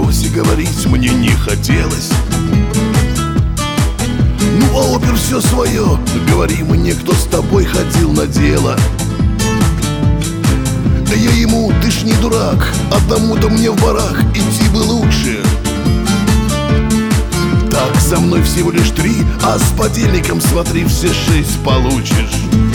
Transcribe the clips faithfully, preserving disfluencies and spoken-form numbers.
допросе говорить мне не хотелось. Ну а опер все свое, говори мне, кто с тобой ходил на дело. Я ему: ты ж не дурак, одному-то мне в барак идти бы лучше. Так, со мной всего лишь три, а с подельником, смотри, все шесть получишь.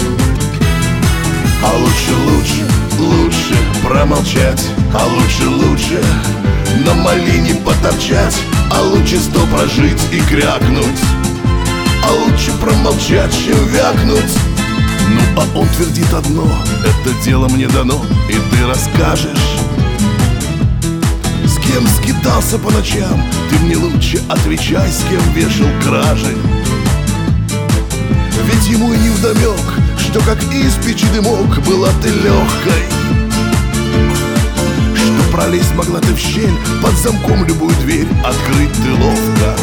А лучше, лучше, лучше промолчать, а лучше, лучше на малине поторчать, а лучше сто прожить и крякнуть, а лучше промолчать, чем вякнуть. Ну а он твердит одно: это дело мне дано, и ты расскажешь. С кем скитался по ночам, ты мне лучше отвечай, с кем вешал кражи. Ведь ему и не вдомек, что как из печи дымок была ты легкой, что пролезть могла ты в щель, под замком любую дверь открыть ты ловко.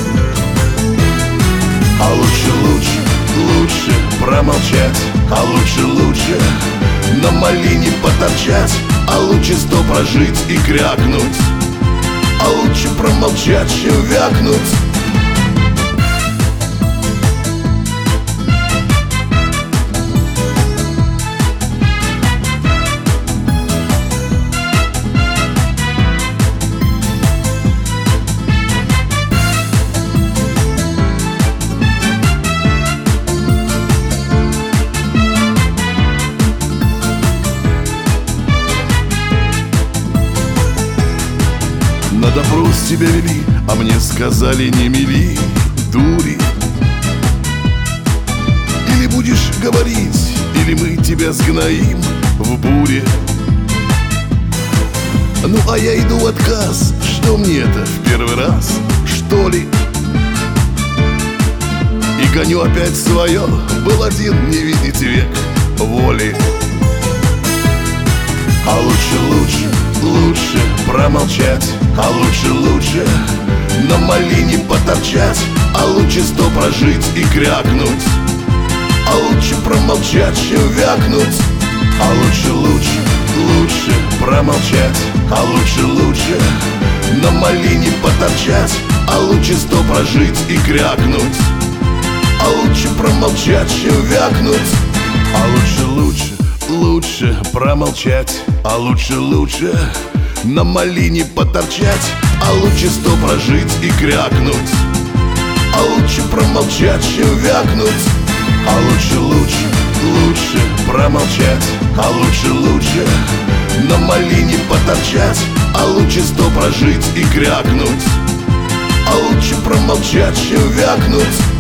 А лучше, лучше, лучше промолчать, а лучше, лучше на малине поторчать, а лучше сто прожить и крякнуть, а лучше промолчать, чем вякнуть. На допрос тебя вели, а мне сказали: не мели, дури. Или будешь говорить, или мы тебя сгноим в буре. Ну а я иду в отказ, что мне это в первый раз, что ли? И гоню опять свое, был один, не видите, век воли. А лучше, лучше, лучше промолчать, а лучше, лучше на малине поторчать, а лучше сто прожить и крякнуть, а лучше промолчать, чем вякнуть. А лучше, лучше, лучше промолчать, а лучше, лучше на малине поторчать, а лучше сто прожить и крякнуть, а лучше промолчать, чем вякнуть. А лучше, лучше, лучше промолчать, а лучше, лучше на малине поторчать, а лучше сто прожить и крякнуть, а лучше промолчать, чем вякнуть. А лучше, лучше, лучше промолчать, а лучше, лучше на малине поторчать, а лучше сто прожить и крякнуть, а лучше промолчать, чем вякнуть.